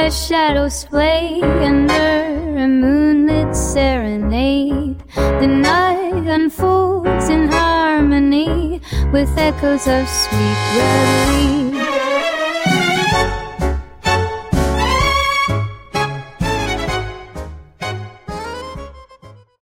where shadows play under a moonlit serenade. The night unfolds in harmony with echoes of sweet reverie.